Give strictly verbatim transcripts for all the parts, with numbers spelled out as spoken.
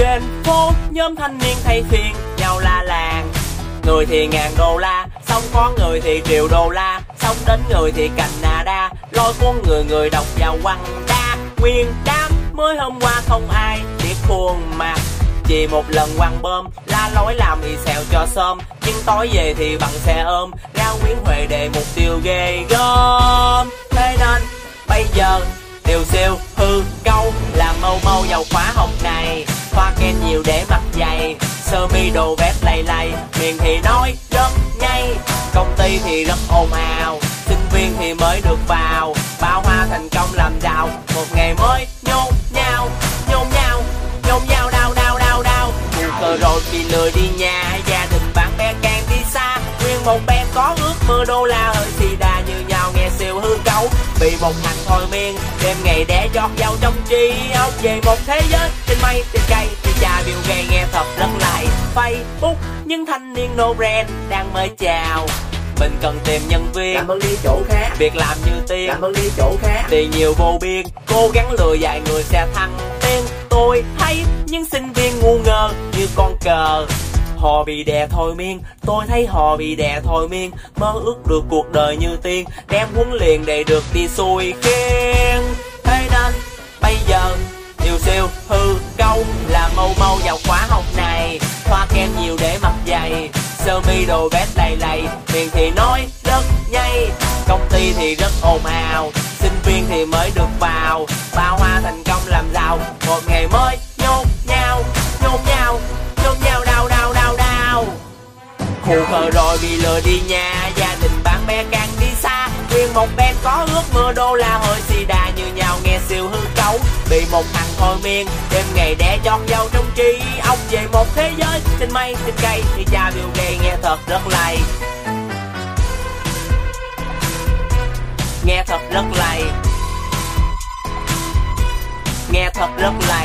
trên phố, nhóm thanh niên thay phiên nhau la làng. Người thì ngàn đô la, xong có người thì triệu đô la, xong đến người thì Canada, lôi cuốn người người đọc vào quăng đa. Nguyên đám mới hôm qua không ai biết khuôn mặt, chỉ một lần quăng bơm la lối làm y xèo cho sớm. Nhưng tối về thì bằng xe ôm ra Nguyễn Huệ để mục tiêu ghê gớm. Thế nên bây giờ điều siêu hư câu làm mâu mâu vào khóa học này. Thoa ken nhiều để mặt dày, sơ mi đồ vest lầy lầy, miệng thì nói rất nhây, công ty thì rất ồn ào, sinh viên thì mới được vào, bao hoa thành công làm giàu, một ngày mới nhôn nhao, nhôn nhao, nhôn nhao đau đau đau đau. Cuộc cờ rồi bị lừa đi nhà, gia đình bạn bè càng đi xa, nguyên một band có ước mơ đô la hơi xì đà như nhau nghe siêu hư cấu. Bị một thằng thôi miên đêm ngày đẻ chót vào trong trí óc, về một thế giới trên mây trên cây thì cha Bill Gates nghe thật rất lại. Facebook những thanh niên no brand đang mới chào, mình cần tìm nhân viên, cảm ơn đi chỗ khác, việc làm như tiên, cảm ơn đi chỗ khác, tiền nhiều vô biên, cố gắng lừa vài người sẽ thăng tiến. Tôi thấy những sinh viên ngu ngơ như con cờ, họ bị đè thôi miên, tôi thấy họ bị đè thôi miên, mơ ước được cuộc đời như tiên, đem huấn luyện để được đi xuôi khiên. Thế nên bây giờ điều siêu hư câu là mâu mâu vào khóa học này. Thoa kem nhiều để mặt dày, sơ mi đồ vest lầy lầy, miệng thì nói rất nhây, công ty thì rất ồn ào, sinh viên thì mới được vào, bao hoa thành công làm giàu, một ngày mới nhôn nhao, nhôn nhao, nhôn nhao đau đau đau đau. Khù khờ rồi bị lừa đi nhà, gia đình bạn bè càng đi xa, nguyên một band có ước mơ đô la hơi xì đà như nhau nghe siêu hư cấu. Bị một thằng thôi miên đêm ngày đẻ chót vào trong trí óc, về một thế giới trên mây trên cây thì cha Bill Gates nghe thật rất lầy, nghe thật rất lầy, nghe thật rất lầy,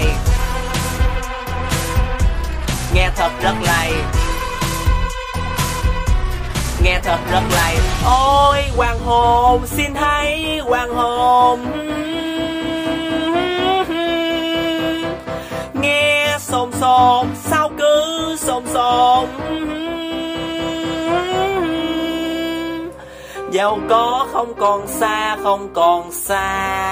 nghe thật rất lầy, nghe thật rất lầy. Ôi hoàng hôn xin hãy hoàng hôn, nghe xôn xôn sao cứ xôn xôn, dẫu có không còn xa không còn xa.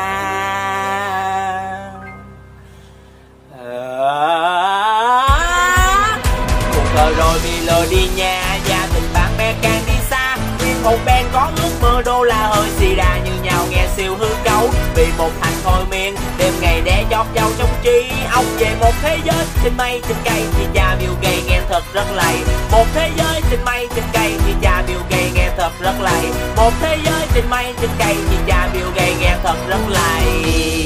Cuộc đời rồi bị lừa đi nhà, gia đình bạn bè càng đi xa, nguyên một band có ước mơ đô la hơi xì đà như nhau nghe siêu hư cấu. Bị một thằng thôi miên đêm ngày đẻ chót vào trong trí óc, về một thế giới trên mây trên cây thì cha Bill Gates nghe thật rất lầy. Một thế giới trên mây trên cây thì cha Bill Gates nghe thật rất lầy. Một thế giới trên mây trên cây thì cha Bill Gates nghe thật rất lầy.